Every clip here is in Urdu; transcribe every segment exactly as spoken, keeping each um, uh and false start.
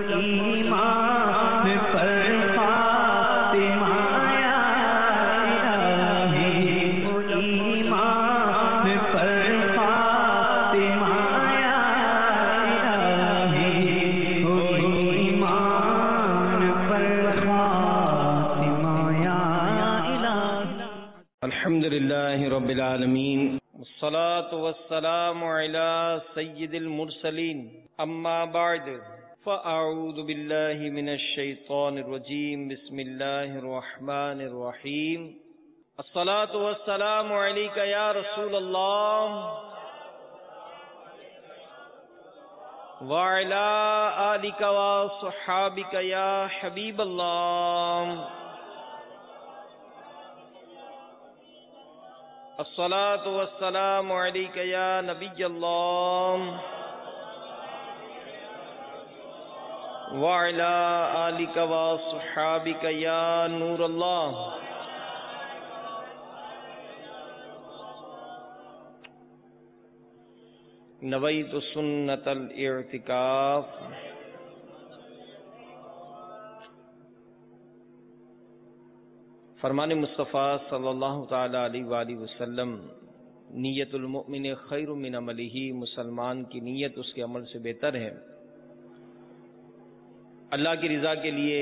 ایمان پر خاتمہ یا الہی، ایمان پر خاتمہ یا الہی، ایمان پر خاتمہ یا الہی۔ الحمد للہ رب العالمین، والصلاة والسلام على سید المرسلین، اما بعد فاعوذ باللہ من الشیطان الرجیم، بسم اللہ الرحمن الرحیم۔ الصلاة والسلام علیک یا رسول اللہ وعلی آلک وصحابک یا حبیب اللہ۔ الصلاة والسلام علیک یا نبی اللہ وعلی آلک وصحابک یا نور اللہ۔ نویت سنت الاعتکاف۔ فرمان مصطفیٰ صلی اللہ تعالی علیہ وآلہ وسلم، نیت المؤمن خیر من عملہ، مسلمان کی نیت اس کے عمل سے بہتر ہے۔ اللہ کی رضا کے لیے،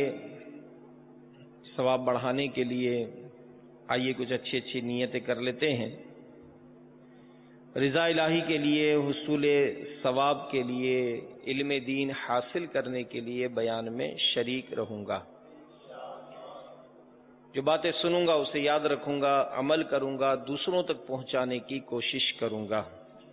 ثواب بڑھانے کے لیے آئیے کچھ اچھی اچھی نیتیں کر لیتے ہیں۔ رضا الہی کے لیے، حصول ثواب کے لیے، علم دین حاصل کرنے کے لیے بیان میں شریک رہوں گا۔ جو باتیں سنوں گا اسے یاد رکھوں گا، عمل کروں گا، دوسروں تک پہنچانے کی کوشش کروں گا۔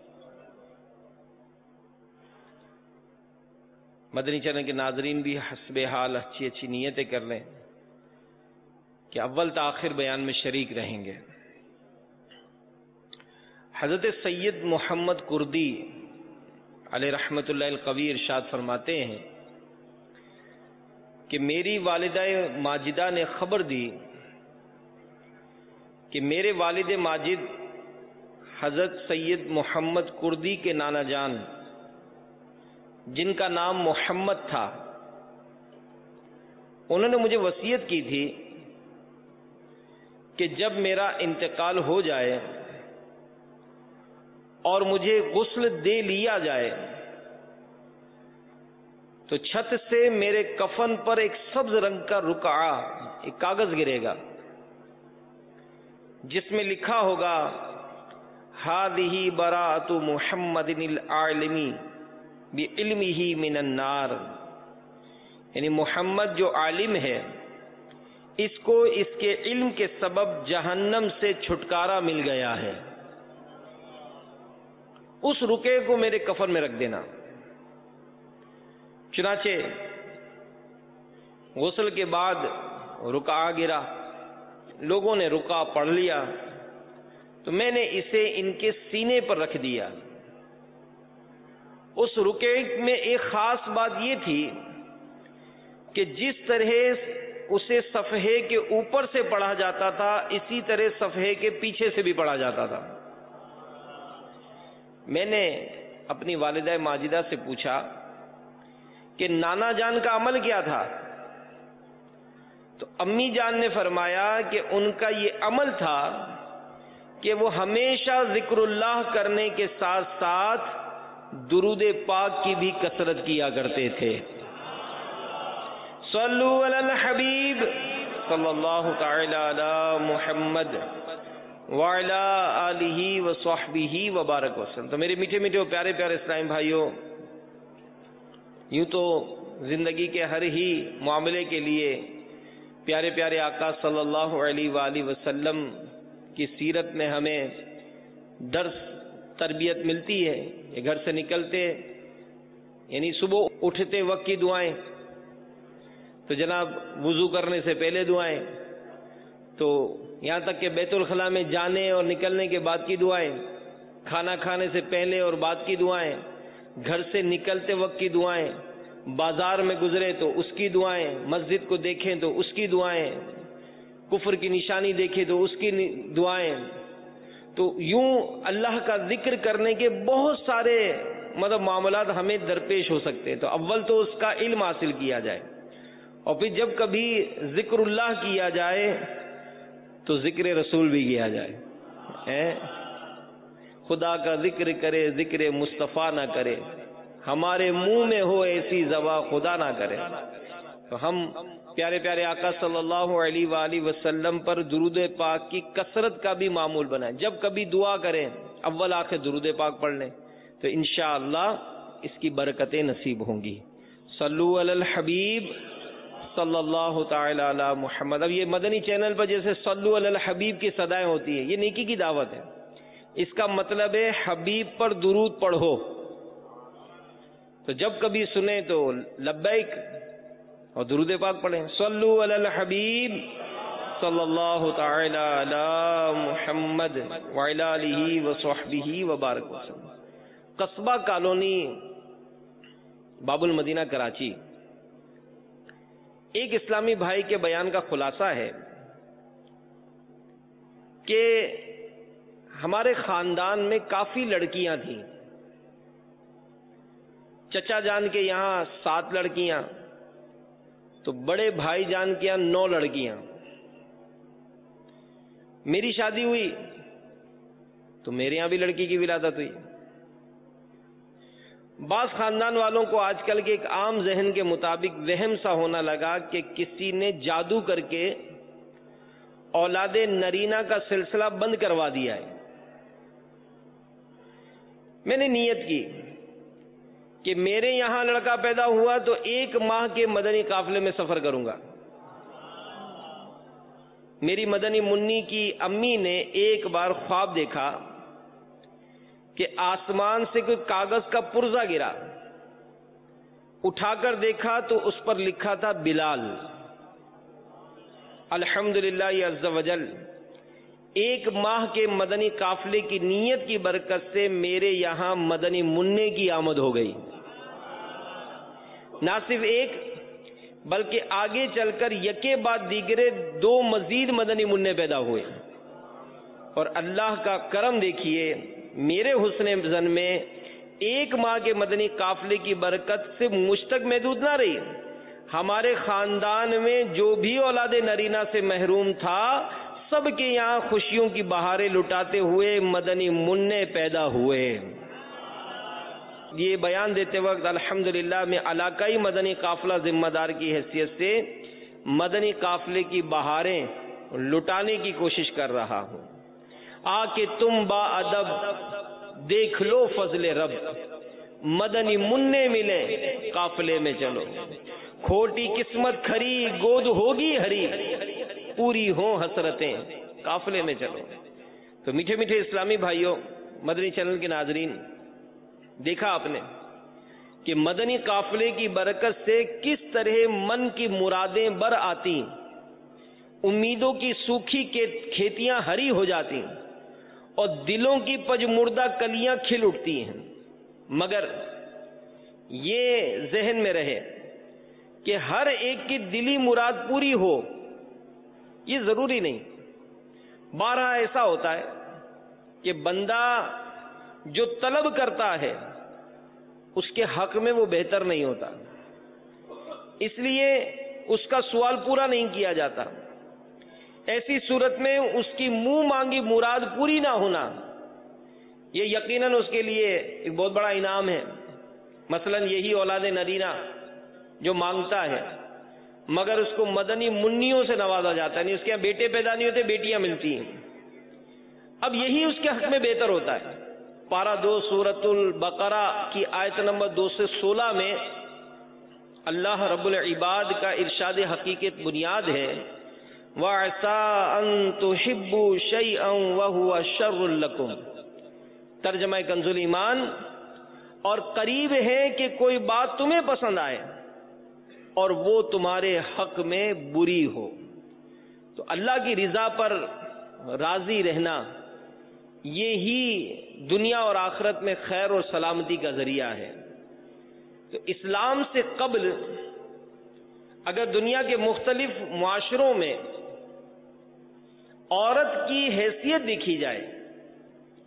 مدنی چینل کے ناظرین بھی حسب حال اچھی اچھی نیتیں کر لیں کہ اول تاخیر بیان میں شریک رہیں گے۔ حضرت سید محمد کردی علیہ رحمت اللہ القوی ارشاد فرماتے ہیں کہ میری والدہ ماجدہ نے خبر دی کہ میرے والد ماجد حضرت سید محمد کردی کے نانا جان، جن کا نام محمد تھا، انہوں نے مجھے وصیت کی تھی کہ جب میرا انتقال ہو جائے اور مجھے غسل دے لیا جائے تو چھت سے میرے کفن پر ایک سبز رنگ کا رقعہ، ایک کاغذ گرے گا جس میں لکھا ہوگا ہذہ براءۃ محمد العالمی بعلمہ من النار، یعنی محمد جو عالم ہے اس کو اس کے علم کے سبب جہنم سے چھٹکارا مل گیا ہے، اس رقعے کو میرے کفن میں رکھ دینا۔ چنانچہ غسل کے بعد رقعہ گرا، لوگوں نے رقعہ پڑھ لیا تو میں نے اسے ان کے سینے پر رکھ دیا۔ اس رقعے میں ایک خاص بات یہ تھی کہ جس طرح اسے صفحے کے اوپر سے پڑھا جاتا تھا اسی طرح صفحے کے پیچھے سے بھی پڑھا جاتا تھا۔ میں نے اپنی والدہ ماجدہ سے پوچھا کہ نانا جان کا عمل کیا تھا؟ تو امی جان نے فرمایا کہ ان کا یہ عمل تھا کہ وہ ہمیشہ ذکر اللہ کرنے کے ساتھ ساتھ درود پاک کی بھی کثرت کیا کرتے تھے۔ صلو علی الحبیب صلی اللہ تعالی علی محمد وعلی آلہ وصحبہ وبارک وسلم۔ تو میرے میٹھے میٹھے اور پیارے پیارے اسلامی بھائیوں، یوں تو زندگی کے ہر ہی معاملے کے لیے پیارے پیارے آقا صلی اللہ علیہ وآلہ وسلم کی سیرت میں ہمیں درس تربیت ملتی ہے۔ یہ گھر سے نکلتے یعنی صبح اٹھتے وقت کی دعائیں، تو جناب وضو کرنے سے پہلے دعائیں، تو یہاں تک کہ بیت الخلاء میں جانے اور نکلنے کے بعد کی دعائیں، کھانا کھانے سے پہلے اور بعد کی دعائیں، گھر سے نکلتے وقت کی دعائیں، بازار میں گزرے تو اس کی دعائیں، مسجد کو دیکھیں تو اس کی دعائیں، کفر کی نشانی دیکھیں تو اس کی دعائیں۔ تو یوں اللہ کا ذکر کرنے کے بہت سارے مطلب معاملات ہمیں درپیش ہو سکتے ہیں، تو اول تو اس کا علم حاصل کیا جائے، اور پھر جب کبھی ذکر اللہ کیا جائے تو ذکر رسول بھی کیا جائے۔ خدا کا ذکر کرے ذکر مصطفیٰ نہ کرے، ہمارے منہ میں ہو ایسی زبان خدا نہ کرے۔ تو ہم پیارے پیارے آقا صلی اللہ علیہ وآلہ وسلم پر درود پاک کی کثرت کا بھی معمول بنائیں۔ جب کبھی دعا کریں اول آخر درود پاک پڑھ لیں تو انشاءاللہ اس کی برکتیں نصیب ہوں گی۔ صلو علی الحبیب صلی اللہ تعالی علی محمد۔ اب یہ مدنی چینل پر جیسے صلو علی الحبیب کی صدائیں ہوتی ہیں، یہ نیکی کی دعوت ہے، اس کا مطلب ہے حبیب پر درود پڑھو۔ تو جب کبھی سنیں تو لبیک اور درود پاک پڑھیں، صلو علی الحبیب صلی اللہ تعالی علی محمد وعلی آلہ وصحبہ وبارک وسلم۔ قصبہ کالونی، باب المدینہ، کراچی۔ ایک اسلامی بھائی کے بیان کا خلاصہ ہے کہ ہمارے خاندان میں کافی لڑکیاں تھیں، چچا جان کے یہاں سات لڑکیاں، تو بڑے بھائی جان کے یہاں نو لڑکیاں۔ میری شادی ہوئی تو میرے یہاں بھی لڑکی کی ولادت ہوئی۔ بعض خاندان والوں کو آج کل کے ایک عام ذہن کے مطابق وہم سا ہونا لگا کہ کسی نے جادو کر کے اولاد نرینہ کا سلسلہ بند کروا دیا ہے۔ میں نے نیت کی کہ میرے یہاں لڑکا پیدا ہوا تو ایک ماہ کے مدنی قافلے میں سفر کروں گا۔ میری مدنی منی کی امی نے ایک بار خواب دیکھا کہ آسمان سے کوئی کاغذ کا پرزہ گرا، اٹھا کر دیکھا تو اس پر لکھا تھا بلال۔ الحمدللہ عز وجل ایک ماہ کے مدنی قافلے کی نیت کی برکت سے میرے یہاں مدنی منع کی آمد ہو گئی۔ نہ صرف ایک بلکہ آگے چل کر یکے بعد دیگرے دو مزید مدنی منع پیدا ہوئے، اور اللہ کا کرم دیکھیے، میرے حسن زن میں ایک ماہ کے مدنی قافلے کی برکت سے مجھ تک محدود نہ رہی، ہمارے خاندان میں جو بھی اولاد نرینہ سے محروم تھا سب کے یہاں خوشیوں کی بہاریں لٹاتے ہوئے مدنی منع پیدا ہوئے۔ یہ بیان دیتے وقت الحمدللہ میں علاقائی مدنی قافلہ ذمہ دار کی حیثیت سے مدنی قافلے کی بہاریں لٹانے کی کوشش کر رہا ہوں۔ آ کے تم با ادب دیکھ لو فضل رب، مدنی منع ملے قافلے میں چلو، کھوٹی قسمت کھری گود ہوگی ہری، پوری ہوں حسرتیں قافلے میں چلو۔ تو میٹھے میٹھے اسلامی بھائیوں، مدنی چینل کے ناظرین، دیکھا آپ نے کہ مدنی قافلے کی برکت سے کس طرح من کی مرادیں بر آتی، امیدوں کی سوکھی کھیتیاں ہری ہو جاتی اور دلوں کی پجمردہ کلیاں کھل اٹھتی ہیں۔ مگر یہ ذہن میں رہے کہ ہر ایک کی دلی مراد پوری ہو یہ ضروری نہیں۔ بارہا ایسا ہوتا ہے کہ بندہ جو طلب کرتا ہے اس کے حق میں وہ بہتر نہیں ہوتا، اس لیے اس کا سوال پورا نہیں کیا جاتا۔ ایسی صورت میں اس کی منہ مانگی مراد پوری نہ ہونا یہ یقیناً اس کے لیے ایک بہت بڑا انعام ہے۔ مثلا یہی اولاد نرینہ جو مانگتا ہے مگر اس کو مدنی منیوں سے نوازا جاتا ہے، نہیں اس کے یہاں بیٹے پیدا نہیں ہوتے، بیٹیاں ملتی ہیں، اب یہی اس کے حق میں بہتر ہوتا ہے۔ پارہ دو سورۃ البقرہ کی آیت نمبر دو سے سولہ میں اللہ رب العباد کا ارشاد حقیقت بنیاد ہے، وَعَسَىٰ أَن تُحِبُّوا شَيْئًا وَهُوَ شَرٌّ لَكُمْ، ترجمہ کنز ایمان، اور قریب ہے کہ کوئی بات تمہیں پسند آئے اور وہ تمہارے حق میں بری ہو۔ تو اللہ کی رضا پر راضی رہنا یہی دنیا اور آخرت میں خیر اور سلامتی کا ذریعہ ہے۔ تو اسلام سے قبل اگر دنیا کے مختلف معاشروں میں عورت کی حیثیت دیکھی جائے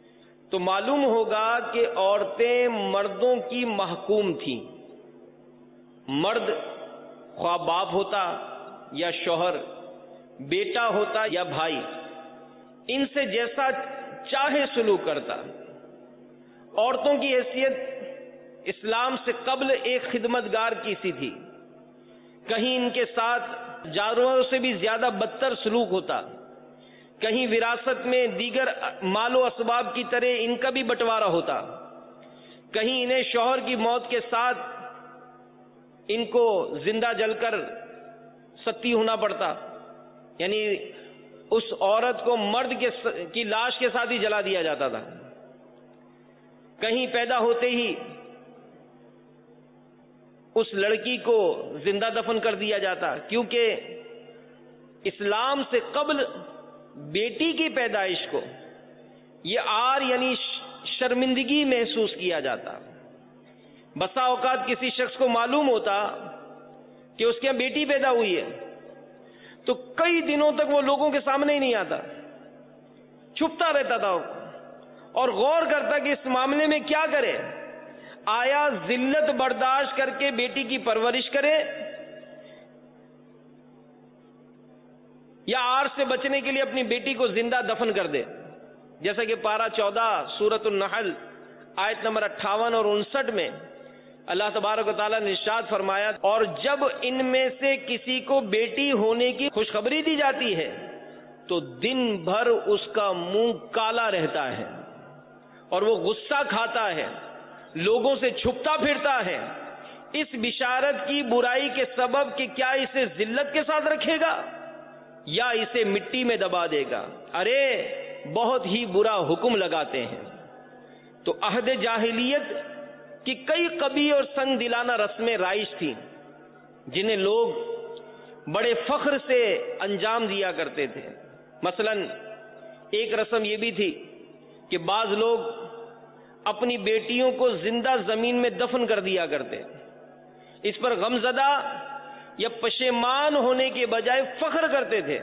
تو معلوم ہوگا کہ عورتیں مردوں کی محکوم تھیں. مرد خواہ باپ ہوتا یا شوہر، بیٹا ہوتا یا بھائی، ان سے جیسا چاہے سلوک کرتا. عورتوں کی حیثیت اسلام سے قبل ایک خدمتگار کی سی تھی. کہیں ان کے ساتھ جانوروں سے بھی زیادہ بدتر سلوک ہوتا، کہیں وراثت میں دیگر مال و اسباب کی طرح ان کا بھی بٹوارا ہوتا، کہیں انہیں شوہر کی موت کے ساتھ ان کو زندہ جل کر ستی ہونا پڑتا، یعنی اس عورت کو مرد کے کی لاش کے ساتھ ہی جلا دیا جاتا تھا. کہیں پیدا ہوتے ہی اس لڑکی کو زندہ دفن کر دیا جاتا، کیونکہ اسلام سے قبل بیٹی کی پیدائش کو یہ عار یعنی شرمندگی محسوس کیا جاتا. بسا اوقات کسی شخص کو معلوم ہوتا کہ اس کے یہاں بیٹی پیدا ہوئی ہے تو کئی دنوں تک وہ لوگوں کے سامنے ہی نہیں آتا، چھپتا رہتا تھا اور غور کرتا کہ اس معاملے میں کیا کرے. آیا ذلت برداشت کر کے بیٹی کی پرورش کرے یا عار سے بچنے کے لیے اپنی بیٹی کو زندہ دفن کر دے. جیسا کہ پارہ چودہ سورۃ النحل آیت نمبر اٹھاون اور انسٹھ میں اللہ تبارک و تعالیٰ نے ارشاد فرمایا، اور جب ان میں سے کسی کو بیٹی ہونے کی خوشخبری دی جاتی ہے تو دن بھر اس کا منہ کالا رہتا ہے اور وہ غصہ کھاتا ہے، لوگوں سے چھپتا پھرتا ہے، اس بشارت کی برائی کے سبب کہ کیا اسے ذلت کے ساتھ رکھے گا یا اسے مٹی میں دبا دے گا. ارے بہت ہی برا حکم لگاتے ہیں. تو عہد جاہلیت کی کئی قبیح اور سنگ دلانہ رسمیں رائج تھیں جنہیں لوگ بڑے فخر سے انجام دیا کرتے تھے. مثلا ایک رسم یہ بھی تھی کہ بعض لوگ اپنی بیٹیوں کو زندہ زمین میں دفن کر دیا کرتے. اس پر غمزدہ یا پشیمان ہونے کے بجائے فخر کرتے تھے.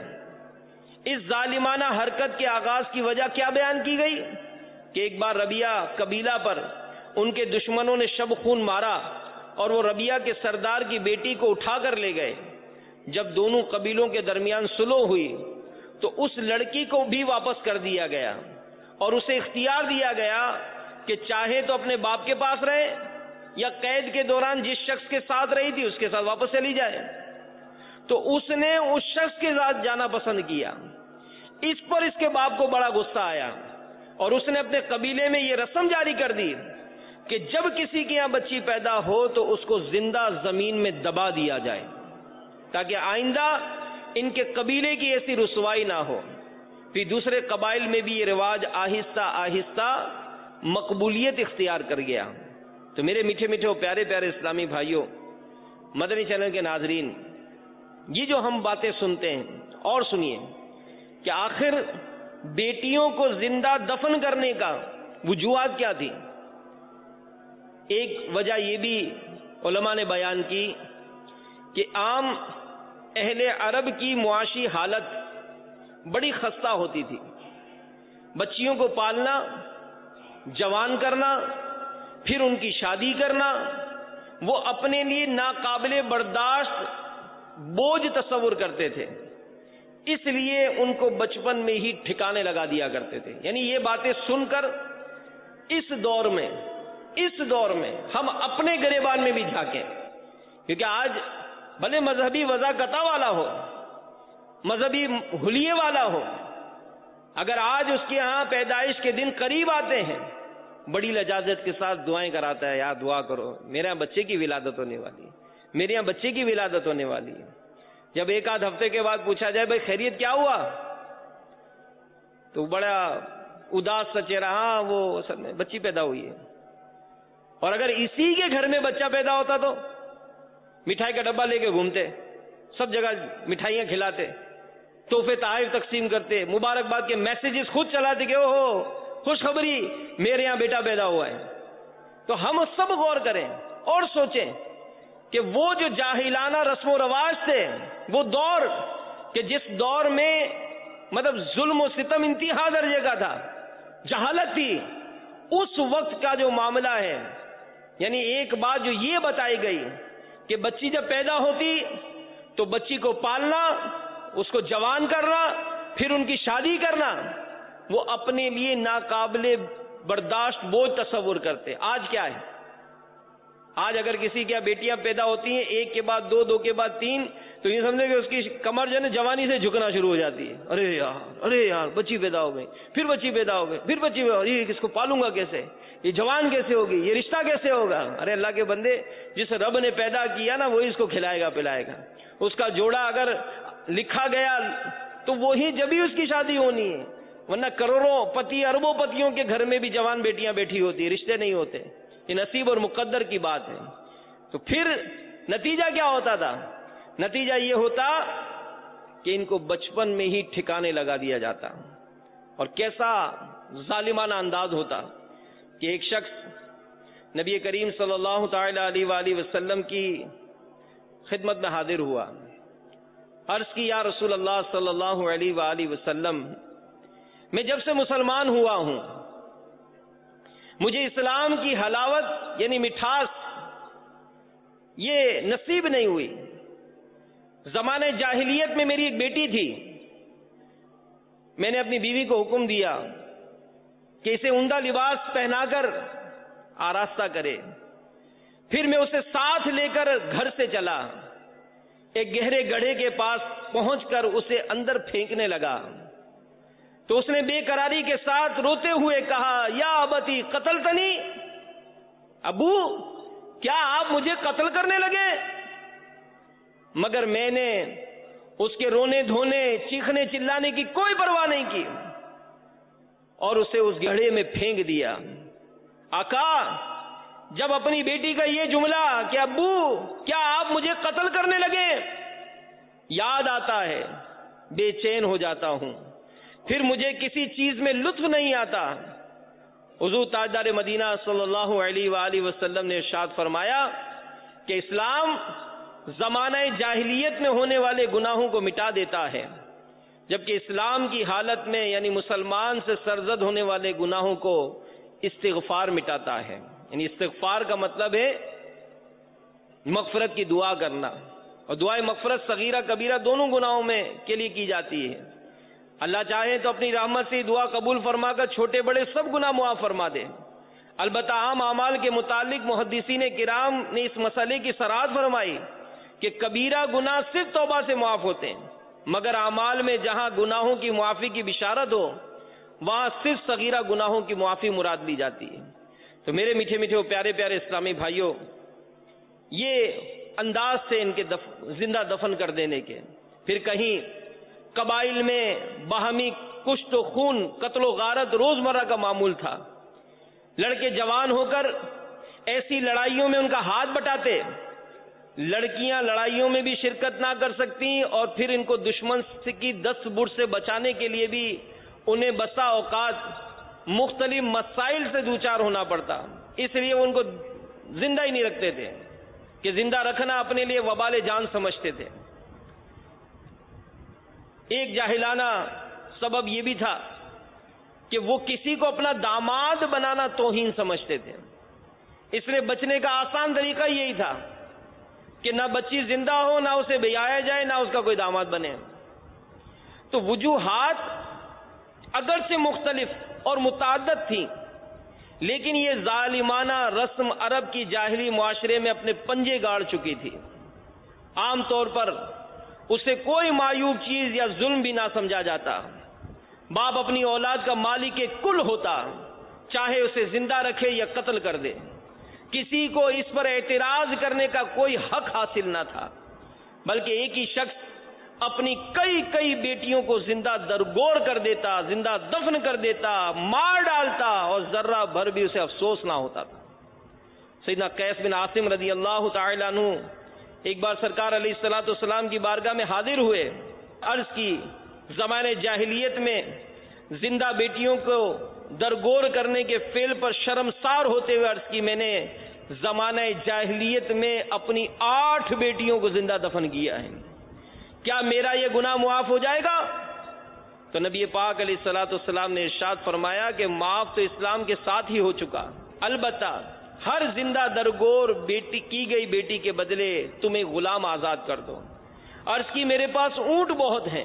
اس ظالمانہ حرکت کے آغاز کی وجہ کیا بیان کی گئی کہ ایک بار ربیہ قبیلہ پر ان کے دشمنوں نے شب خون مارا اور وہ ربیہ کے سردار کی بیٹی کو اٹھا کر لے گئے. جب دونوں قبیلوں کے درمیان صلح ہوئی تو اس لڑکی کو بھی واپس کر دیا گیا اور اسے اختیار دیا گیا کہ چاہے تو اپنے باپ کے پاس رہے یا قید کے دوران جس شخص کے ساتھ رہی تھی اس کے ساتھ واپس چلی جائے. تو اس نے اس شخص کے ساتھ جانا پسند کیا. اس پر اس کے باپ کو بڑا غصہ آیا اور اس نے اپنے قبیلے میں یہ رسم جاری کر دی کہ جب کسی کے یہاں بچی پیدا ہو تو اس کو زندہ زمین میں دبا دیا جائے تاکہ آئندہ ان کے قبیلے کی ایسی رسوائی نہ ہو. پھر دوسرے قبائل میں بھی یہ رواج آہستہ آہستہ مقبولیت اختیار کر گیا. تو میرے میٹھے میٹھے اور پیارے پیارے اسلامی بھائیوں، مدنی چینل کے ناظرین، یہ جو ہم باتیں سنتے ہیں اور سنیے کہ آخر بیٹیوں کو زندہ دفن کرنے کا وجوہات کیا تھی. ایک وجہ یہ بھی علماء نے بیان کی کہ عام اہل عرب کی معاشی حالت بڑی خستہ ہوتی تھی. بچیوں کو پالنا، جوان کرنا، پھر ان کی شادی کرنا، وہ اپنے لیے ناقابل برداشت بوجھ تصور کرتے تھے. اس لیے ان کو بچپن میں ہی ٹھکانے لگا دیا کرتے تھے. یعنی یہ باتیں سن کر اس دور میں اس دور میں ہم اپنے گریبان میں بھی جھانکیں، کیونکہ آج بھلے مذہبی وضاقتہ والا ہو، مذہبی حلیے والا ہو، اگر آج اس کے ہاں پیدائش کے دن قریب آتے ہیں بڑی لجاجت کے ساتھ دعائیں کراتا ہے، یار دعا کرو میرے یہاں بچے کی ولادت ہونے والی ہے، میرے یہاں بچے کی ولادت ہونے والی ہے. جب ایک آدھ ہفتے کے بعد پوچھا جائے بھائی خیریت کیا ہوا تو بڑا اداس سا چہرہ، ہاں وہ اصل میں بچی پیدا ہوئی ہے. اور اگر اسی کے گھر میں بچہ پیدا ہوتا تو مٹھائی کا ڈبہ لے کے گھومتے، سب جگہ مٹھائیاں کھلاتے، تحفے تحائف تقسیم کرتے، مبارکباد کے میسیجز خود چلاتے کہ او ہو خوشخبری میرے یہاں بیٹا پیدا ہوا ہے. تو ہم سب غور کریں اور سوچیں کہ وہ جو جاہلانہ رسم و رواج تھے، وہ دور کہ جس دور میں مطلب ظلم و ستم انتہا درجے کا تھا، جہالت تھی، اس وقت کا جو معاملہ ہے، یعنی ایک بات جو یہ بتائی گئی کہ بچی جب پیدا ہوتی تو بچی کو پالنا، اس کو جوان کرنا، پھر ان کی شادی کرنا، وہ اپنے لیے ناقابل برداشت بوجھ تصور کرتے۔ آج کیا ہے؟ آج اگر کسی کے بیٹیاں پیدا ہوتی ہیں ایک کے بعد دو، دو کے بعد تین، تو یہ سمجھے کہ اس کی کمر جو ہے نا جوانی سے جھکنا شروع ہو جاتی ہے۔ ارے یار ارے یار بچی پیدا ہو گئی، پھر بچی پیدا ہو گئی، پھر بچی پیدا ہو گئی، یہ اس کو پالوں گا کیسے، یہ جوان کیسے ہوگی، یہ رشتہ کیسے ہوگا؟ ارے اللہ کے بندے، جس رب نے پیدا کیا نا وہی اس کو کھلائے گا پلائے گا۔ اس کا جوڑا اگر لکھا گیا تو وہی جبھی اس کی شادی ہونی ہے، ورنہ کروڑوں پتی اربوں پتیوں کے گھر میں بھی جوان بیٹیاں بیٹھی ہوتی، رشتے نہیں ہوتے۔ یہ نصیب اور مقدر کی بات ہے۔ تو پھر نتیجہ کیا ہوتا تھا؟ نتیجہ یہ ہوتا کہ ان کو بچپن میں ہی ٹھکانے لگا دیا جاتا، اور کیسا ظالمانہ انداز ہوتا کہ ایک شخص نبی کریم صلی اللہ تعالی علیہ وآلہ وسلم کی خدمت میں حاضر ہوا، عرض کی یا رسول اللہ صلی اللہ علیہ وآلہ وسلم، میں جب سے مسلمان ہوا ہوں مجھے اسلام کی حلاوت یعنی مٹھاس یہ نصیب نہیں ہوئی۔ زمانے جاہلیت میں میری ایک بیٹی تھی، میں نے اپنی بیوی کو حکم دیا کہ اسے عمدہ لباس پہنا کر آراستہ کرے، پھر میں اسے ساتھ لے کر گھر سے چلا، ایک گہرے گڑھے کے پاس پہنچ کر اسے اندر پھینکنے لگا تو اس نے بے قراری کے ساتھ روتے ہوئے کہا یا ابتی قتلتنی، ابو کیا آپ مجھے قتل کرنے لگے؟ مگر میں نے اس کے رونے دھونے چیخنے چلانے کی کوئی پرواہ نہیں کی اور اسے اس گڑھے میں پھینک دیا۔ آقا جب اپنی بیٹی کا یہ جملہ کہ ابو کیا آپ مجھے قتل کرنے لگے یاد آتا ہے، بے چین ہو جاتا ہوں، پھر مجھے کسی چیز میں لطف نہیں آتا۔ حضور تاجدار مدینہ صلی اللہ علیہ وآلہ وسلم نے ارشاد فرمایا کہ اسلام زمانہ جاہلیت میں ہونے والے گناہوں کو مٹا دیتا ہے، جبکہ اسلام کی حالت میں یعنی مسلمان سے سرزد ہونے والے گناہوں کو استغفار مٹاتا ہے۔ یعنی استغفار کا مطلب ہے مغفرت کی دعا کرنا، اور دعائے مغفرت صغیرہ کبیرہ دونوں گناہوں میں کے لیے کی جاتی ہے۔ اللہ چاہے تو اپنی رحمت سے دعا قبول فرما کر چھوٹے بڑے سب گناہ معاف فرما دے۔ البتہ عام اعمال کے متعلق محدثین کرام نے اس مسئلے کی صراحت فرمائی کہ کبیرہ گناہ صرف توبہ سے معاف ہوتے ہیں، مگر اعمال میں جہاں گناہوں کی معافی کی بشارت ہو وہاں صرف صغیرہ گناہوں کی معافی مراد لی جاتی ہے۔ تو میرے میٹھے میٹھے پیارے پیارے اسلامی بھائیوں، یہ انداز سے ان کے دف... زندہ دفن کر دینے کے، پھر کہیں قبائل میں باہمی کشت و خون قتل و غارت روزمرہ کا معمول تھا۔ لڑکے جوان ہو کر ایسی لڑائیوں میں ان کا ہاتھ بٹاتے، لڑکیاں لڑائیوں میں بھی شرکت نہ کر سکتی اور پھر ان کو دشمن کی دست بر سے بچانے کے لیے بھی انہیں بسا اوقات مختلف مسائل سے دوچار ہونا پڑتا، اس لیے وہ ان کو زندہ ہی نہیں رکھتے تھے کہ زندہ رکھنا اپنے لیے وبال جان سمجھتے تھے۔ ایک جاہلانہ سبب یہ بھی تھا کہ وہ کسی کو اپنا داماد بنانا توہین سمجھتے تھے، اس لیے بچنے کا آسان طریقہ یہی تھا کہ نہ بچی زندہ ہو، نہ اسے بیایا جائے، نہ اس کا کوئی داماد بنے۔ تو وجوہات اگرچہ مختلف اور متعدد تھیں، لیکن یہ ظالمانہ رسم عرب کی جاہلی معاشرے میں اپنے پنجے گاڑ چکی تھی۔ عام طور پر اسے کوئی معیوب چیز یا ظلم بھی نہ سمجھا جاتا۔ باپ اپنی اولاد کا مالک کل ہوتا، چاہے اسے زندہ رکھے یا قتل کر دے، کسی کو اس پر اعتراض کرنے کا کوئی حق حاصل نہ تھا، بلکہ ایک ہی شخص اپنی کئی کئی بیٹیوں کو زندہ درگور کر دیتا، زندہ دفن کر دیتا، مار ڈالتا، اور ذرہ بھر بھی اسے افسوس نہ ہوتا تھا۔ سیدنا قیس بن عاصم رضی اللہ تعالی عنہ ایک بار سرکار علیہ الصلوۃ والسلام کی بارگاہ میں حاضر ہوئے، عرض کی زمانے جاہلیت میں زندہ بیٹیوں کو درگور کرنے کے فعل پر شرمسار ہوتے ہوئے عرض کی میں نے زمانہ جاہلیت میں اپنی آٹھ بیٹیوں کو زندہ دفن کیا ہے، کیا میرا یہ گناہ معاف ہو جائے گا؟ تو نبی پاک علیہ الصلوۃ والسلام نے ارشاد فرمایا کہ معاف تو اسلام کے ساتھ ہی ہو چکا، البتہ ہر زندہ درگور بیٹی کی گئی بیٹی کے بدلے تم ایک غلام آزاد کر دو۔ عرض کی میرے پاس اونٹ بہت ہیں،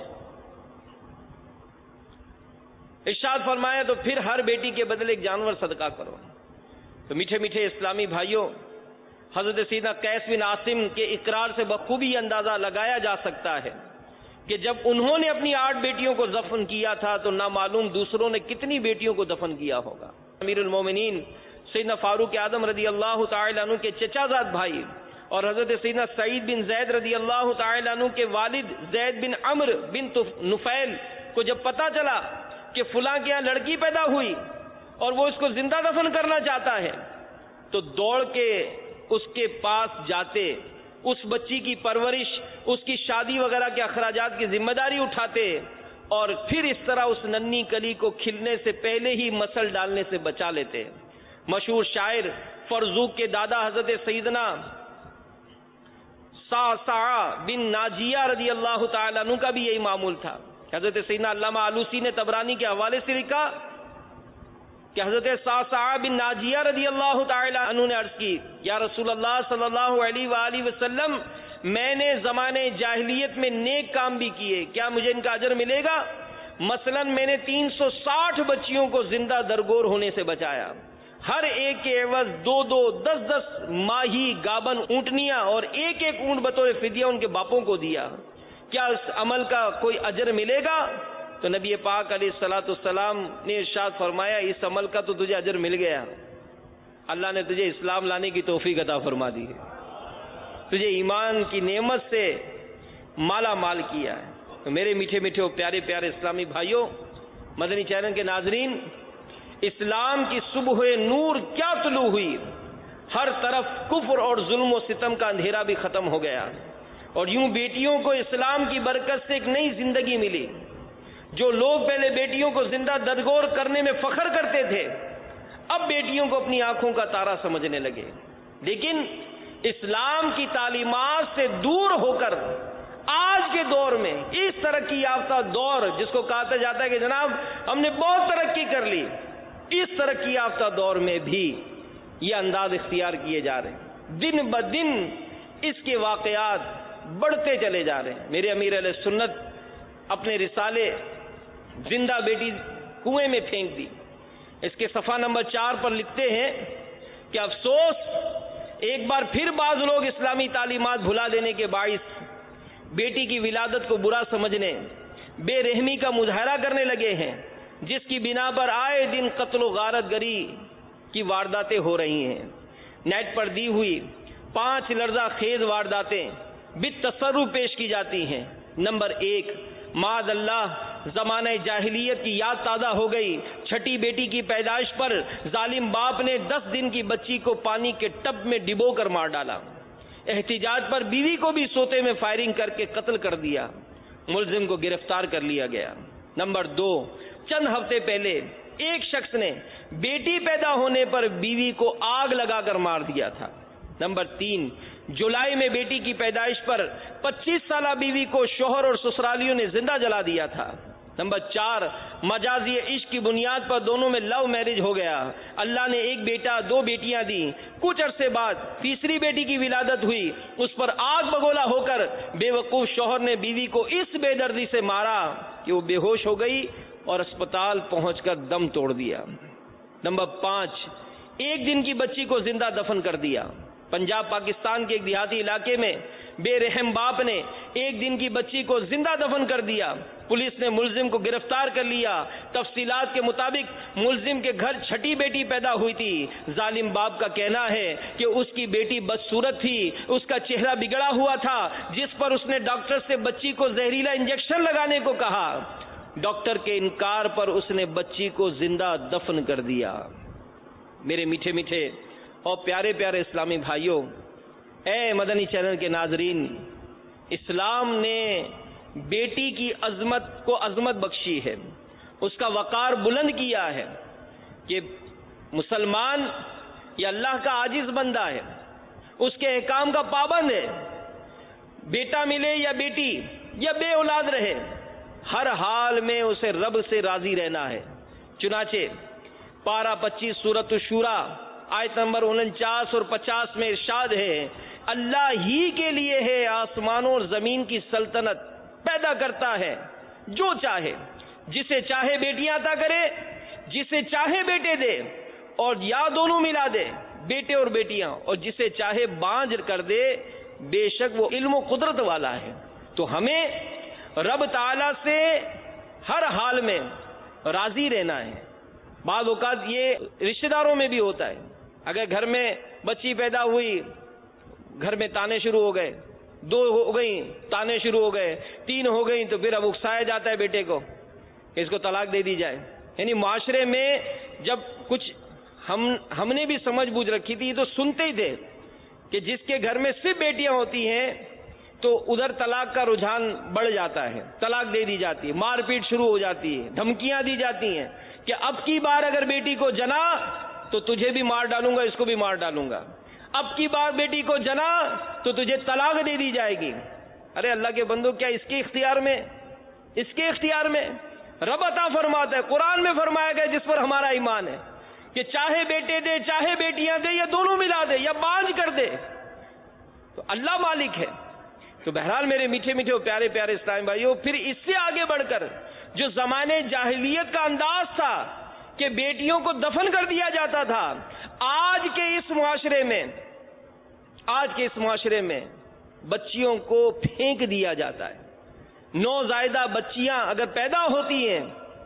ارشاد فرمایا تو پھر ہر بیٹی کے بدلے ایک جانور صدقہ کرو۔ تو میٹھے میٹھے اسلامی بھائیوں، حضرت سیدنا قیس بن عاصم کے اقرار سے بخوبی یہ اندازہ لگایا جا سکتا ہے کہ جب انہوں نے اپنی آٹھ بیٹیوں کو دفن کیا تھا تو نہ معلوم دوسروں نے کتنی بیٹیوں کو دفن کیا ہوگا۔ امیر المومنین سیدنا فاروق اعظم رضی اللہ تعالی عنہ کے چچا زاد بھائی اور حضرت سیدنا سعید بن زید رضی اللہ تعالی عنہ کے والد زید بن عمر بن نفیل کو جب پتا چلا کہ فلاں کے یہاں لڑکی پیدا ہوئی اور وہ اس کو زندہ دفن کرنا چاہتا ہے تو دوڑ کے اس کے پاس جاتے، اس بچی کی پرورش، اس کی شادی وغیرہ کے اخراجات کی ذمہ داری اٹھاتے اور پھر اس طرح اس ننھی کلی کو کھلنے سے پہلے ہی مسل ڈالنے سے بچا لیتے۔ مشہور شاعر فرزوق کے دادا حضرت سیدنا صعصع بن ناجیہ رضی اللہ تعالیٰ عنہ کا بھی یہی معمول تھا۔ حضرت سیدنا علامہ آلوسی نے طبرانی کے حوالے سے لکھا کہ حضرت صعصع بن ناجیہ رضی اللہ تعالی عنہ نے عرض کی، یا رسول اللہ صلی اللہ علیہ وآلہ وسلم، میں نے زمانے جاہلیت میں نیک کام بھی کیے، کیا مجھے ان کا اجر ملے گا؟ مثلا میں نے تین سو ساٹھ بچیوں کو زندہ درگور ہونے سے بچایا، ہر ایک کے عوض دو دو دس دس ماہی گابن اونٹنیاں اور ایک ایک اونٹ بطور فدیہ ان کے باپوں کو دیا، کیا اس عمل کا کوئی اجر ملے گا؟ تو نبی پاک علیہ الصلوۃ والسلام نے ارشاد فرمایا، اس عمل کا تو تجھے اجر مل گیا، اللہ نے تجھے اسلام لانے کی توفیق عطا فرما دی ہے، تجھے ایمان کی نعمت سے مالا مال کیا ہے۔ تو میرے میٹھے میٹھے اور پیارے پیارے اسلامی بھائیوں، مدنی چینل کے ناظرین، اسلام کی صبح نور کیا طلوع ہوئی، ہر طرف کفر اور ظلم و ستم کا اندھیرا بھی ختم ہو گیا اور یوں بیٹیوں کو اسلام کی برکت سے ایک نئی زندگی ملی۔ جو لوگ پہلے بیٹیوں کو زندہ درگور کرنے میں فخر کرتے تھے اب بیٹیوں کو اپنی آنکھوں کا تارا سمجھنے لگے، لیکن اسلام کی تعلیمات سے دور ہو کر آج کے دور میں اس ترقی یافتہ دور جس کو کہا جاتا ہے کہ جناب ہم نے بہت ترقی کر لی، اس ترقی یافتہ دور میں بھی یہ انداز اختیار کیے جا رہے ہیں، دن بدن اس کے واقعات بڑھتے چلے جا رہے ہیں۔ میرے امیر علیہ سنت اپنے رسالے زندہ بیٹی کنویں میں پھینک دی، اس کے صفحہ نمبر چار پر لکھتے ہیں کہ افسوس ایک بار پھر بعض لوگ اسلامی تعلیمات بھلا دینے کے باعث بیٹی کی ولادت کو برا سمجھنے، بے رحمی کا مظاہرہ کرنے لگے ہیں، جس کی بنا پر آئے دن قتل و غارت گری کی وارداتیں ہو رہی ہیں۔ نیٹ پر دی ہوئی پانچ لرزہ خیز وارداتیں بالتصرف پیش کی جاتی ہیں۔ نمبر ایک، معاذ اللہ زمانہ جاہلیت کی یاد تازہ ہو گئی، چھٹی بیٹی کی پیدائش پر ظالم باپ نے دس دن کی بچی کو پانی کے ٹب میں ڈبو کر مار ڈالا، احتجاج پر بیوی کو بھی سوتے میں فائرنگ کر کے قتل کر دیا، ملزم کو گرفتار کر لیا گیا۔ نمبر دو، چند ہفتے پہلے ایک شخص نے بیٹی پیدا ہونے پر بیوی کو آگ لگا کر مار دیا تھا۔ نمبر تین، جولائی میں بیٹی کی پیدائش پر پچیس سالہ بیوی کو شوہر اور سسرالیوں نے زندہ جلا دیا تھا۔ نمبر چار، مجازی عشق کی بنیاد پر دونوں میں لو میرج ہو گیا، اللہ نے ایک بیٹا دو بیٹیاں دی، کچھ عرصے بعد تیسری بیٹی کی ولادت ہوئی، اس پر آگ بگولا ہو کر بے وقوف شوہر نے بیوی کو اس بے دردی سے مارا کہ وہ بے ہوش ہو گئی اور اسپتال پہنچ کر دم توڑ دیا۔ نمبر پانچ، ایک دن کی بچی کو زندہ دفن کر دیا۔ پنجاب پاکستان کے ایک دیہاتی علاقے میں بے رحم باپ نے ایک دن کی بچی کو زندہ دفن کر دیا، پولیس نے ملزم کو گرفتار کر لیا۔ تفصیلات کے مطابق ملزم کے گھر چھٹی بیٹی پیدا ہوئی تھی، ظالم باپ کا کہنا ہے کہ اس کی بیٹی بدصورت تھی، اس کا چہرہ بگڑا ہوا تھا، جس پر اس نے ڈاکٹر سے بچی کو زہریلا انجیکشن لگانے کو کہا، ڈاکٹر کے انکار پر اس نے بچی کو زندہ دفن کر دیا۔ میرے میٹھے میٹھے اور پیارے پیارے اسلامی بھائیوں، اے مدنی چینل کے ناظرین، اسلام نے بیٹی کی عظمت کو عظمت بخشی ہے، اس کا وقار بلند کیا ہے کہ مسلمان یہ اللہ کا عاجز بندہ ہے، اس کے احکام کا پابند ہے، بیٹا ملے یا بیٹی یا بے اولاد رہے، ہر حال میں اسے رب سے راضی رہنا ہے. چنانچہ پارہ پچیس سورۃ الشورى آیت نمبر انچاس اور پچاس میں ارشاد ہے اللہ ہی کے لیے ہے آسمانوں اور زمین کی سلطنت، پیدا کرتا ہے جو چاہے، جسے چاہے بیٹیاں عطا کرے، جسے چاہے بیٹے دے، اور یا دونوں ملا دے، بیٹے اور بیٹیاں، اور جسے چاہے بانجھ کر دے، بے شک وہ علم و قدرت والا ہے. تو ہمیں رب تعالی سے ہر حال میں راضی رہنا ہے. بعض اوقات یہ رشتہ داروں میں بھی ہوتا ہے، اگر گھر میں بچی پیدا ہوئی، گھر میں تانے شروع ہو گئے، دو ہو گئیں تانے شروع ہو گئے، تین ہو گئیں تو پھر اب اکسایا جاتا ہے بیٹے کو کہ اس کو طلاق دے دی جائے. یعنی معاشرے میں جب کچھ ہم ہم نے بھی سمجھ بوجھ رکھی تھی تو سنتے ہی تھے کہ جس کے گھر میں صرف بیٹیاں ہوتی ہیں تو ادھر طلاق کا رجحان بڑھ جاتا ہے، طلاق دے دی جاتی ہے، مار پیٹ شروع ہو جاتی ہے، دھمکیاں دی جاتی ہیں کہ اب کی بار اگر بیٹی کو جنا تو تجھے بھی مار ڈالوں گا، اس کو بھی مار ڈالوں گا، اب کی بار بیٹی کو جنا تو تجھے طلاق دے دی جائے گی. ارے اللہ کے بندو، کیا اس کے اختیار میں اس کے اختیار میں رب عطا فرماتا ہے. قرآن میں فرمایا گیا جس پر ہمارا ایمان ہے کہ چاہے بیٹے دے، چاہے بیٹیاں دے، یا دونوں ملا دے، یا بانجھ کر دے، تو اللہ مالک ہے. تو بہرحال میرے میٹھے میٹھے پیارے پیارے اسلام بھائیوں، پھر اس سے آگے بڑھ کر جو زمانے جاہلیت کا انداز تھا کہ بیٹیوں کو دفن کر دیا جاتا تھا، آج کے اس معاشرے میں آج کے اس معاشرے میں بچیوں کو پھینک دیا جاتا ہے. نوزائیدہ بچیاں اگر پیدا ہوتی ہیں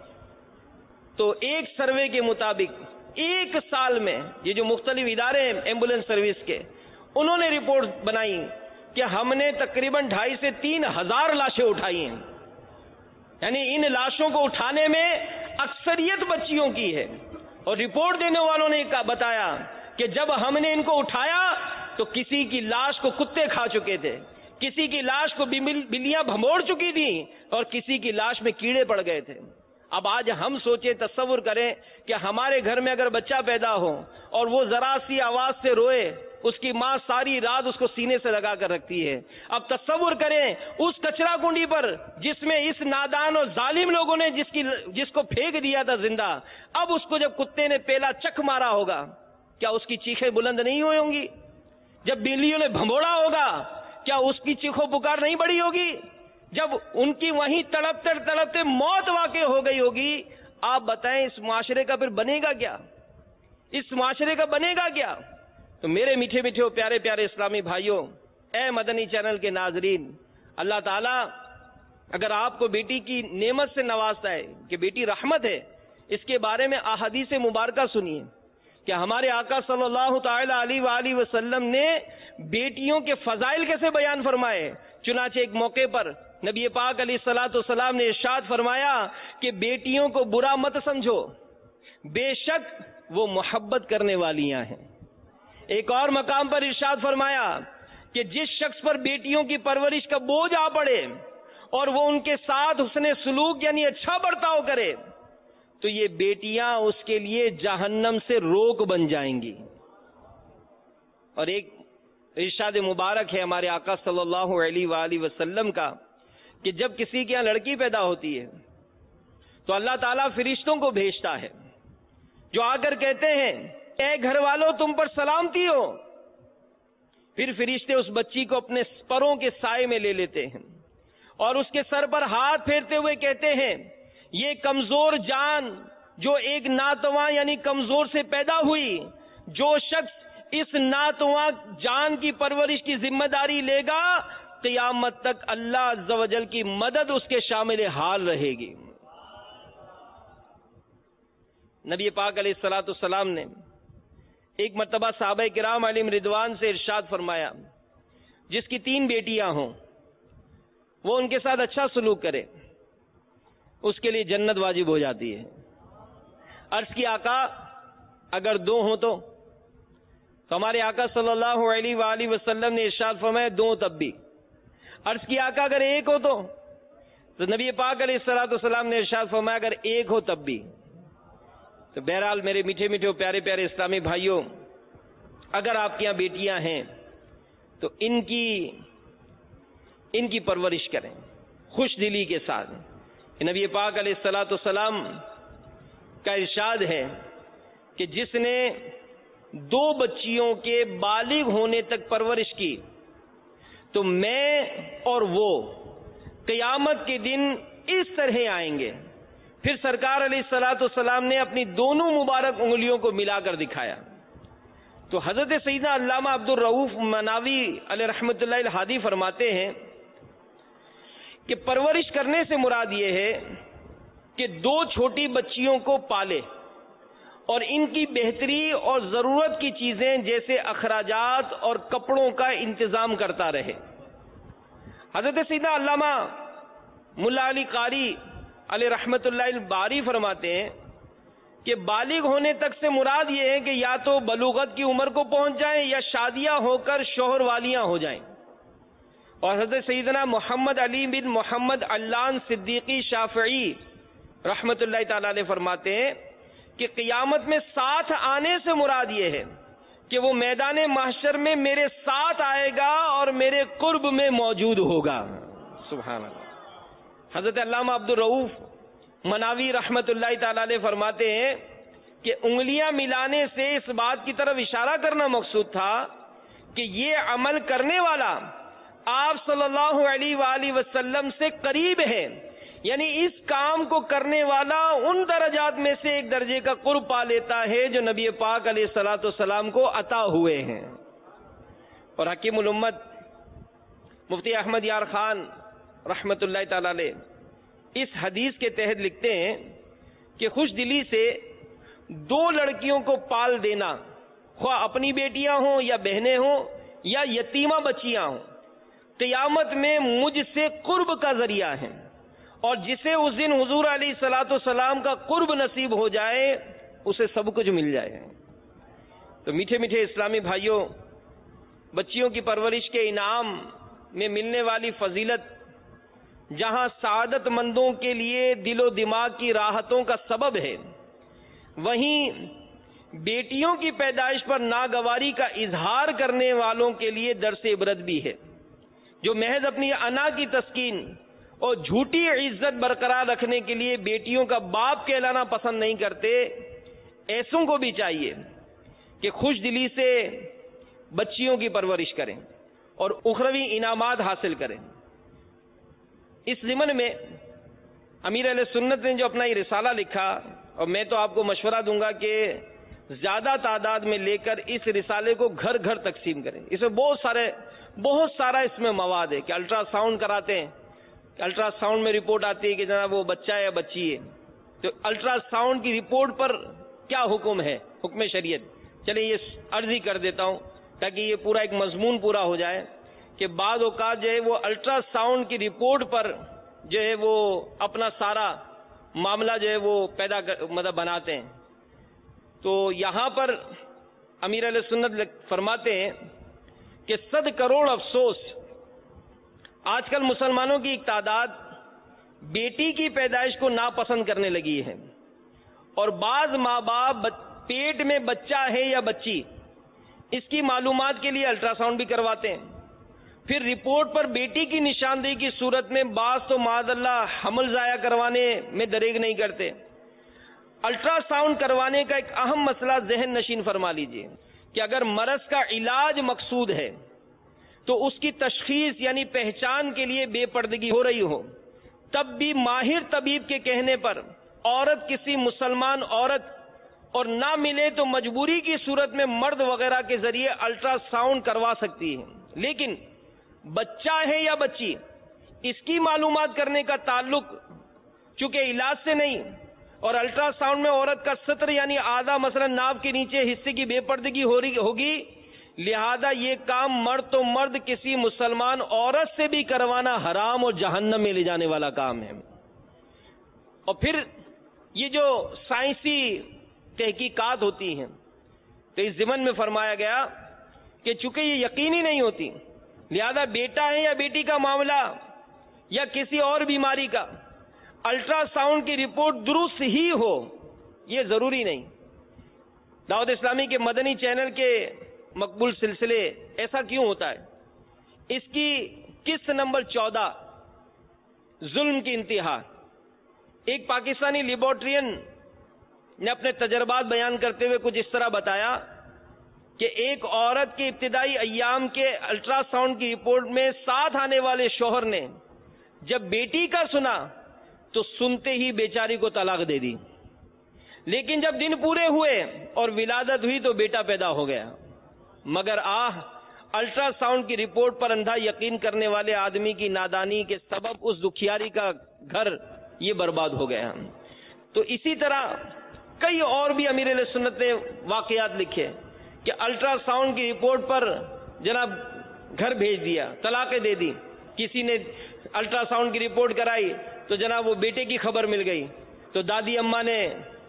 تو ایک سروے کے مطابق ایک سال میں، یہ جو مختلف ادارے ہیں ایمبولینس سروس کے، انہوں نے رپورٹ بنائی کہ ہم نے تقریباً ڈھائی سے تین ہزار لاشیں اٹھائی ہیں. یعنی ان لاشوں کو اٹھانے میں اکثریت بچیوں کی ہے. اور رپورٹ دینے والوں نے بتایا کہ جب ہم نے ان کو اٹھایا تو کسی کی لاش کو کتے کھا چکے تھے، کسی کی لاش کو بلیاں بھموڑ چکی تھی، اور کسی کی لاش میں کیڑے پڑ گئے تھے. اب آج ہم سوچیں، تصور کریں کہ ہمارے گھر میں اگر بچہ پیدا ہو اور وہ ذرا سی آواز سے روئے، اس کی ماں ساری رات اس کو سینے سے لگا کر رکھتی ہے. اب تصور کریں اس کچرا کنڈی پر جس میں اس نادان اور ظالم لوگوں نے جس کی جس کو پھینک دیا تھا زندہ، اب اس کو جب کتے نے پیلا چک مارا ہوگا، کیا اس کی چیخیں بلند نہیں ہوئی ہوں گی؟ جب بلیوں نے بھموڑا ہوگا کیا اس کی چیخو پکار نہیں بڑی ہوگی؟ جب ان کی وہیں تڑپتے تڑپتے موت واقع ہو گئی ہوگی، آپ بتائیں اس معاشرے کا پھر بنے گا کیا؟ اس معاشرے کا بنے گا کیا؟ تو میرے میٹھے میٹھے اور پیارے پیارے اسلامی بھائیوں، اے مدنی چینل کے ناظرین، اللہ تعالیٰ اگر آپ کو بیٹی کی نعمت سے نوازتا ہے کہ بیٹی رحمت ہے، اس کے بارے میں احادیث مبارکہ سنیے کہ ہمارے آقا صلی اللہ تعالی علیہ وآلہ وسلم نے بیٹیوں کے فضائل کیسے بیان فرمائے. چنانچہ ایک موقع پر نبی پاک علیہ الصلوۃ والسلام نے ارشاد فرمایا کہ بیٹیوں کو برا مت سمجھو، بے شک وہ محبت کرنے والیاں ہیں. ایک اور مقام پر ارشاد فرمایا کہ جس شخص پر بیٹیوں کی پرورش کا بوجھ آ پڑے اور وہ ان کے ساتھ حسن سلوک یعنی اچھا برتاؤ کرے تو یہ بیٹیاں اس کے لیے جہنم سے روک بن جائیں گی. اور ایک ارشاد مبارک ہے ہمارے آقا صلی اللہ علیہ وآلہ وسلم کا کہ جب کسی کے یہاں لڑکی پیدا ہوتی ہے تو اللہ تعالیٰ فرشتوں کو بھیجتا ہے جو آ کر کہتے ہیں اے گھر والوں تم پر سلامتی ہو. پھر فرشتے اس بچی کو اپنے پروں کے سائے میں لے لیتے ہیں اور اس کے سر پر ہاتھ پھیرتے ہوئے کہتے ہیں یہ کمزور جان جو ایک ناتواں یعنی کمزور سے پیدا ہوئی، جو شخص اس ناتواں جان کی پرورش کی ذمہ داری لے گا قیامت تک اللہ عز و جل کی مدد اس کے شامل حال رہے گی. نبی پاک علیہ الصلوۃ والسلام نے ایک مرتبہ صحابہ کرام علیہم رضوان سے ارشاد فرمایا جس کی تین بیٹیاں ہوں وہ ان کے ساتھ اچھا سلوک کرے، اس کے لیے جنت واجب ہو جاتی ہے. عرض کی آقا اگر دو ہوں تو تو ہمارے آقا صلی اللہ علیہ وآلہ وسلم نے ارشاد فرمایا دو تب بھی. عرض کی آقا اگر ایک ہو تو تو نبی پاک علیہ الصلوۃ والسلام نے ارشاد فرمایا اگر ایک ہو تب بھی. تو بہرحال میرے میٹھے میٹھے پیارے پیارے اسلامی بھائیوں، اگر آپ کے یہاں بیٹیاں ہیں تو ان کی ان کی پرورش کریں خوش دلی کے ساتھ. نبی پاک علیہ الصلوۃ والسلام کا ارشاد ہے کہ جس نے دو بچیوں کے بالغ ہونے تک پرورش کی تو میں اور وہ قیامت کے دن اس طرح آئیں گے. پھر سرکار علیہ الصلوۃ والسلام نے اپنی دونوں مبارک انگلیوں کو ملا کر دکھایا. تو حضرت سیدنا علامہ عبد الرؤوف مناوی علیہ رحمۃ اللہ الہادی فرماتے ہیں کہ پرورش کرنے سے مراد یہ ہے کہ دو چھوٹی بچیوں کو پالے اور ان کی بہتری اور ضرورت کی چیزیں جیسے اخراجات اور کپڑوں کا انتظام کرتا رہے. حضرت سیدنا علامہ ملا علی قاری علیہ رحمۃ اللہ الباری فرماتے ہیں کہ بالغ ہونے تک سے مراد یہ ہے کہ یا تو بلوغت کی عمر کو پہنچ جائیں یا شادیاں ہو کر شوہر والیاں ہو جائیں. اور حضرت سیدنا محمد علی بن محمد علان صدیقی شافعی رحمۃ اللہ تعالی علیہ فرماتے ہیں کہ قیامت میں ساتھ آنے سے مراد یہ ہے کہ وہ میدان محشر میں میرے ساتھ آئے گا اور میرے قرب میں موجود ہوگا. سبحان اللہ. حضرت علامہ عبد الرؤوف مناوی رحمۃ اللہ تعالی علیہ فرماتے ہیں کہ انگلیاں ملانے سے اس بات کی طرف اشارہ کرنا مقصود تھا کہ یہ عمل کرنے والا آپ صلی اللہ علیہ وآلہ وسلم سے قریب ہے، یعنی اس کام کو کرنے والا ان درجات میں سے ایک درجے کا قرب پا لیتا ہے جو نبی پاک علیہ الصلوۃ والسلام کو عطا ہوئے ہیں. اور حکیم الامت مفتی احمد یار خان رحمت اللہ تعالی علیہ اس حدیث کے تحت لکھتے ہیں کہ خوش دلی سے دو لڑکیوں کو پال دینا، خواہ اپنی بیٹیاں ہوں یا بہنیں ہوں یا یتیمہ بچیاں ہوں، قیامت میں مجھ سے قرب کا ذریعہ ہے، اور جسے اس دن حضور علیہ الصلوۃ والسلام کا قرب نصیب ہو جائے اسے سب کچھ مل جائے. تو میٹھے میٹھے اسلامی بھائیوں، بچیوں کی پرورش کے انعام میں ملنے والی فضیلت جہاں سعادت مندوں کے لیے دل و دماغ کی راحتوں کا سبب ہے، وہیں بیٹیوں کی پیدائش پر ناگواری کا اظہار کرنے والوں کے لیے درس عبرت بھی ہے، جو محض اپنی انا کی تسکین اور جھوٹی عزت برقرار رکھنے کے لیے بیٹیوں کا باپ کہلانا پسند نہیں کرتے. ایسوں کو بھی چاہیے کہ خوش دلی سے بچیوں کی پرورش کریں اور اخروی انعامات حاصل کریں. اس ضمن میں امیر اہل سنت نے جو اپنا یہ رسالہ لکھا، اور میں تو آپ کو مشورہ دوں گا کہ زیادہ تعداد میں لے کر اس رسالے کو گھر گھر تقسیم کریں. اس میں بہت سارے بہت سارا اس میں مواد ہے کہ الٹرا ساؤنڈ کراتے ہیں، الٹرا ساؤنڈ میں رپورٹ آتی ہے کہ جناب وہ بچہ ہے یا بچی ہے، تو الٹرا ساؤنڈ کی رپورٹ پر کیا حکم ہے، حکم شریعت. چلیں یہ عرض ہی کر دیتا ہوں تاکہ یہ پورا ایک مضمون پورا ہو جائے کہ بعض اوقات جو ہے وہ الٹرا ساؤنڈ کی رپورٹ پر جو ہے وہ اپنا سارا معاملہ جو ہے وہ پیدا مطلب بناتے ہیں. تو یہاں پر امیر علیہ سنت فرماتے ہیں کہ صد کروڑ افسوس، آج کل مسلمانوں کی ایک تعداد بیٹی کی پیدائش کو ناپسند کرنے لگی ہے، اور بعض ماں باپ پیٹ میں بچہ ہے یا بچی اس کی معلومات کے لیے الٹرا ساؤنڈ بھی کرواتے ہیں. پھر رپورٹ پر بیٹی کی نشاندہی کی صورت میں بعض تو معاذ اللہ حمل ضائع کروانے میں دریغ نہیں کرتے. الٹرا ساؤنڈ کروانے کا ایک اہم مسئلہ ذہن نشین فرما لیجئے کہ اگر مرض کا علاج مقصود ہے تو اس کی تشخیص یعنی پہچان کے لیے بے پردگی ہو رہی ہو، تب بھی ماہر طبیب کے کہنے پر عورت کسی مسلمان عورت اور نہ ملے تو مجبوری کی صورت میں مرد وغیرہ کے ذریعے الٹرا ساؤنڈ کروا سکتی ہے. لیکن بچہ ہے یا بچی اس کی معلومات کرنے کا تعلق چونکہ علاج سے نہیں، اور الٹرا ساؤنڈ میں عورت کا سطر یعنی آدھا مثلا ناف کے نیچے حصے کی بے پردگی ہو رہی ہوگی، لہذا یہ کام مرد تو مرد کسی مسلمان عورت سے بھی کروانا حرام اور جہنم میں لے جانے والا کام ہے. اور پھر یہ جو سائنسی تحقیقات ہوتی ہیں تو اس ضمن میں فرمایا گیا کہ چونکہ یہ یقینی نہیں ہوتی، لہذا بیٹا ہے یا بیٹی کا معاملہ یا کسی اور بیماری کا الٹرا ساؤنڈ کی رپورٹ درست ہی ہو یہ ضروری نہیں. دعوت اسلامی کے مدنی چینل کے مقبول سلسلے ایسا کیوں ہوتا ہے؟ اس کی قسط نمبر چودہ ظلم کی انتہا ایک پاکستانی لیبارٹرین نے اپنے تجربات بیان کرتے ہوئے کچھ اس طرح بتایا کہ ایک عورت کے ابتدائی ایام کے الٹرا ساؤنڈ کی رپورٹ میں ساتھ آنے والے شوہر نے جب بیٹی کا سنا تو سنتے ہی بیچاری کو طلاق دے دی، لیکن جب دن پورے ہوئے اور ولادت ہوئی تو بیٹا پیدا ہو گیا، مگر آہ الٹرا ساؤنڈ کی رپورٹ پر اندھا یقین کرنے والے آدمی کی نادانی کے سبب اس دکھیاری کا گھر یہ برباد ہو گیا۔ تو اسی طرح کئی اور بھی امیر اہل سنت نے واقعات لکھے کہ الٹرا ساؤنڈ کی رپورٹ پر جناب گھر بھیج دیا، طلاقیں دے دی۔ کسی نے الٹرا ساؤنڈ کی رپورٹ کرائی تو جناب وہ بیٹے کی خبر مل گئی، تو دادی اماں نے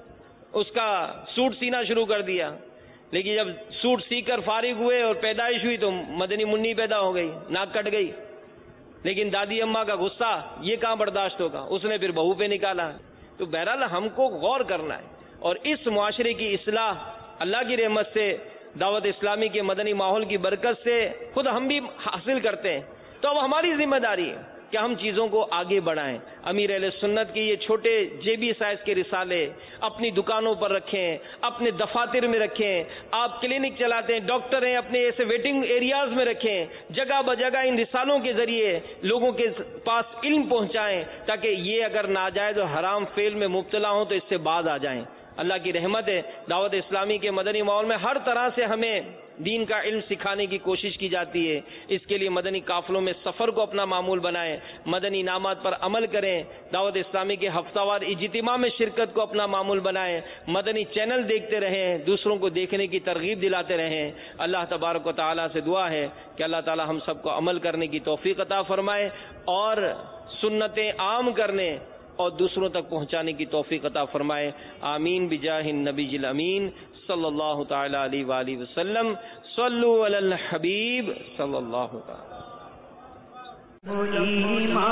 اس کا سوٹ سینا شروع کر دیا، لیکن جب سوٹ سی کر فارغ ہوئے اور پیدائش ہوئی تو مدنی منی پیدا ہو گئی، ناک کٹ گئی۔ لیکن دادی اماں کا غصہ یہ کہاں برداشت ہوگا، اس نے پھر بہو پہ نکالا۔ تو بہرحال ہم کو غور کرنا ہے، اور اس معاشرے کی اصلاح اللہ کی رحمت سے، دعوت اسلامی کے مدنی ماحول کی برکت سے خود ہم بھی حاصل کرتے ہیں، تو اب ہماری ذمہ داری ہے کہ ہم چیزوں کو آگے بڑھائیں۔ امیر اہل سنت کی یہ چھوٹے جیبی سائز کے رسالے اپنی دکانوں پر رکھیں، اپنے دفاتر میں رکھیں، آپ کلینک چلاتے ہیں، ڈاکٹر ہیں، اپنے ایسے ویٹنگ ایریاز میں رکھیں، جگہ بجگہ ان رسالوں کے ذریعے لوگوں کے پاس علم پہنچائیں، تاکہ یہ اگر ناجائز اور حرام فعل میں مبتلا ہوں تو اس سے باز آ جائیں۔ اللہ کی رحمت ہے، دعوت اسلامی کے مدنی ماحول میں ہر طرح سے ہمیں دین کا علم سکھانے کی کوشش کی جاتی ہے۔ اس کے لیے مدنی قافلوں میں سفر کو اپنا معمول بنائیں، مدنی انعامات پر عمل کریں، دعوت اسلامی کے ہفتہ وار اجتماع میں شرکت کو اپنا معمول بنائیں، مدنی چینل دیکھتے رہیں، دوسروں کو دیکھنے کی ترغیب دلاتے رہیں۔ اللہ تبارک و تعالیٰ سے دعا ہے کہ اللہ تعالیٰ ہم سب کو عمل کرنے کی توفیق عطا فرمائے اور سنتیں عام کرنے اور دوسروں تک پہنچانے کی توفیق عطا فرمائے۔ آمین بجاہ النبی الامین صلی اللہ تعالی علیہ وآلہ وسلم۔ صلو علی الحبیب صلی اللہ تعالی۔